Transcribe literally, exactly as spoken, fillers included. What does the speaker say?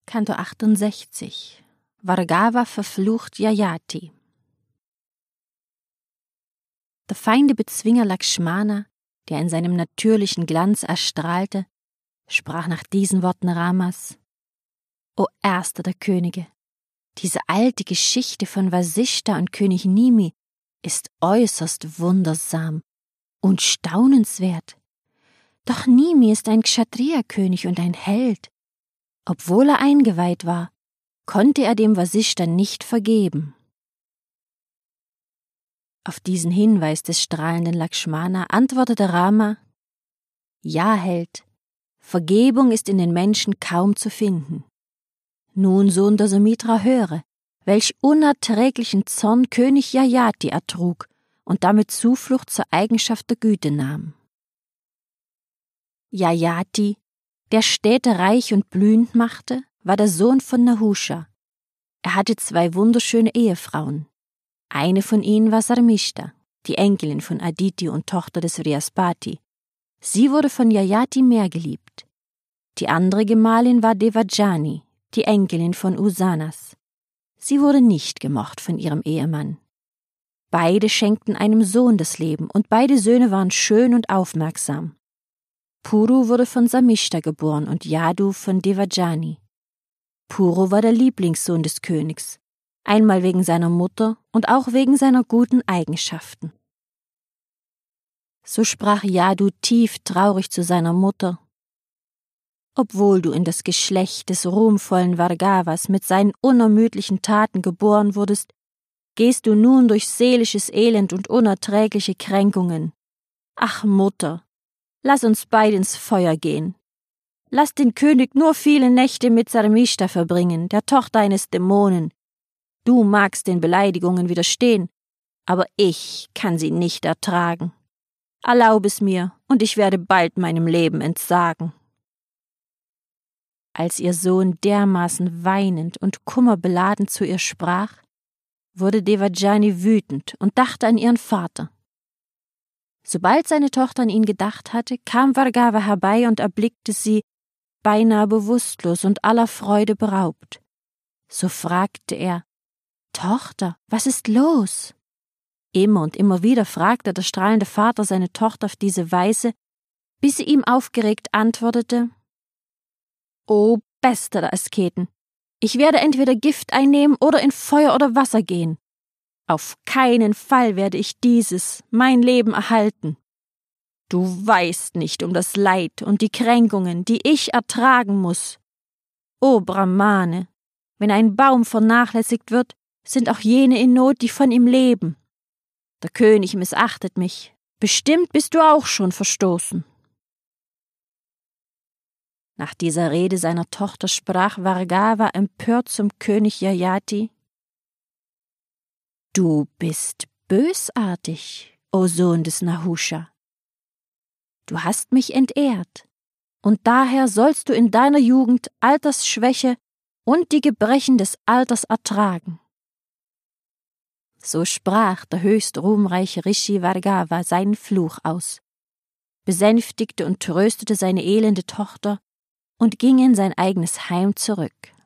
Kantor achtundsechzig. Bhargava verflucht Yayati. Der Feindebezwinger Lakshmana, der in seinem natürlichen Glanz erstrahlte, sprach nach diesen Worten Ramas: O erster der Könige, diese alte Geschichte von Vasishta und König Nimi ist äußerst wundersam und staunenswert. Doch Nimi ist ein Kshatriya-König und ein Held. Obwohl er eingeweiht war, konnte er dem Vasishta nicht vergeben. Auf diesen Hinweis des strahlenden Lakshmana antwortete Rama: Ja, Held, Vergebung ist in den Menschen kaum zu finden. Nun, Sohn der Sumitra, höre, welch unerträglichen Zorn König Yayati ertrug und damit Zuflucht zur Eigenschaft der Güte nahm. Yayati, der Städte reich und blühend machte, war der Sohn von Nahusha. Er hatte zwei wunderschöne Ehefrauen. Eine von ihnen war Sarmishta, die Enkelin von Aditi und Tochter des Vrihaspati. Sie wurde von Yayati mehr geliebt. Die andere Gemahlin war Devajani, die Enkelin von Usanas. Sie wurde nicht gemocht von ihrem Ehemann. Beide schenkten einem Sohn das Leben und beide Söhne waren schön und aufmerksam. Puru wurde von Samishta geboren und Yadu von Devajani. Puru war der Lieblingssohn des Königs, einmal wegen seiner Mutter und auch wegen seiner guten Eigenschaften. So sprach Yadu tief traurig zu seiner Mutter: Obwohl du in das Geschlecht des ruhmvollen Bhargavas mit seinen unermüdlichen Taten geboren wurdest, gehst du nun durch seelisches Elend und unerträgliche Kränkungen. Ach Mutter, lass uns beide ins Feuer gehen. Lass den König nur viele Nächte mit Sarmishta verbringen, der Tochter eines Dämonen. Du magst den Beleidigungen widerstehen, aber ich kann sie nicht ertragen. Erlaub es mir, und ich werde bald meinem Leben entsagen. Als ihr Sohn dermaßen weinend und kummerbeladen zu ihr sprach, wurde Devajani wütend und dachte an ihren Vater. Sobald seine Tochter an ihn gedacht hatte, kam Bhargava herbei und erblickte sie beinahe bewusstlos und aller Freude beraubt. So fragte er: Tochter, was ist los? Immer und immer wieder fragte der strahlende Vater seine Tochter auf diese Weise, bis sie ihm aufgeregt antwortete: O bester der Asketen, ich werde entweder Gift einnehmen oder in Feuer oder Wasser gehen. Auf keinen Fall werde ich dieses, mein Leben, erhalten. Du weißt nicht um das Leid und die Kränkungen, die ich ertragen muss. O Brahmane, wenn ein Baum vernachlässigt wird, sind auch jene in Not, die von ihm leben. Der König missachtet mich. Bestimmt bist du auch schon verstoßen. Nach dieser Rede seiner Tochter sprach Bhargava empört zum König Yayati: Du bist bösartig, o Sohn des Nahusha. Du hast mich entehrt, und daher sollst du in deiner Jugend Altersschwäche und die Gebrechen des Alters ertragen. So sprach der höchst ruhmreiche Rishi Bhargava seinen Fluch aus, besänftigte und tröstete seine elende Tochter und ging in sein eigenes Heim zurück.